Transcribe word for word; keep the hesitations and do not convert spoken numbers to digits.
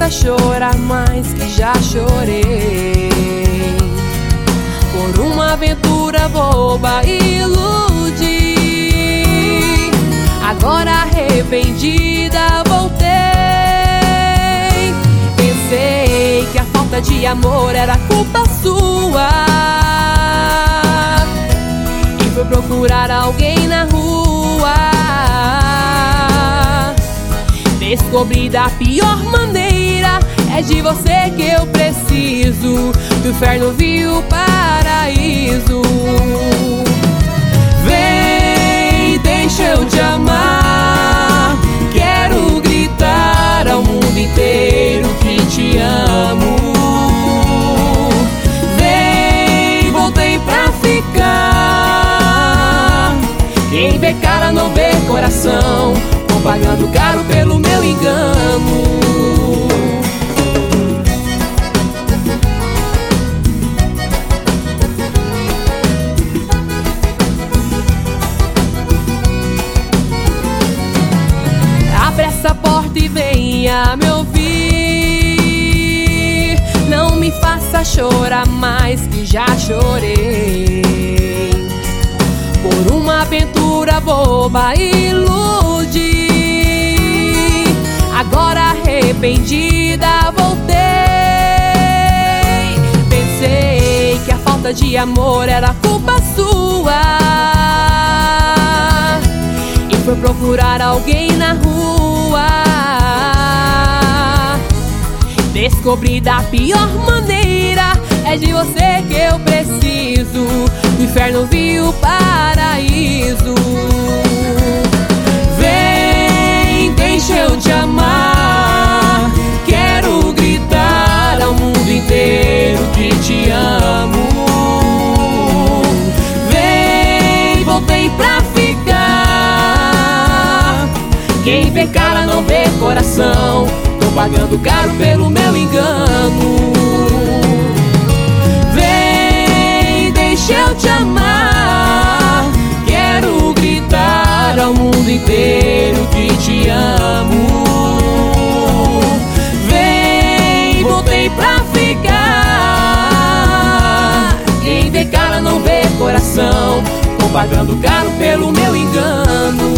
faça chorar mais que já chorei por uma aventura boba e iludi. Agora arrependida voltei. Pensei que a falta de amor era culpa sua e fui procurar alguém na rua. Descobri da pior maneira, é de você que eu preciso. Do inferno vi o paraíso. Vem, deixa eu te amar. Quero gritar ao mundo inteiro que te amo. Vem, voltei pra ficar. Quem vê cara não vê coração, tô pagando caro pelo meu engano. Abre essa porta e venha me ouvir. Não me faça chorar mais que já chorei por uma aventura boba e iludi. Agora arrependida voltei. Pensei que a falta de amor era culpa sua e fui procurar alguém na rua. Descobri da pior maneira, é de você que eu preciso. Do inferno vi o paraíso. Vem, deixa eu te amar. Quero gritar ao mundo inteiro que te amo. Vem, voltei pra ficar. Quem vê cara não vê coração, tô pagando caro pelo meu engano. Deixa eu te amar. Quero gritar ao mundo inteiro que te amo. Vem, voltei pra ficar. Quem vê cara não vê coração, tô pagando caro pelo meu engano.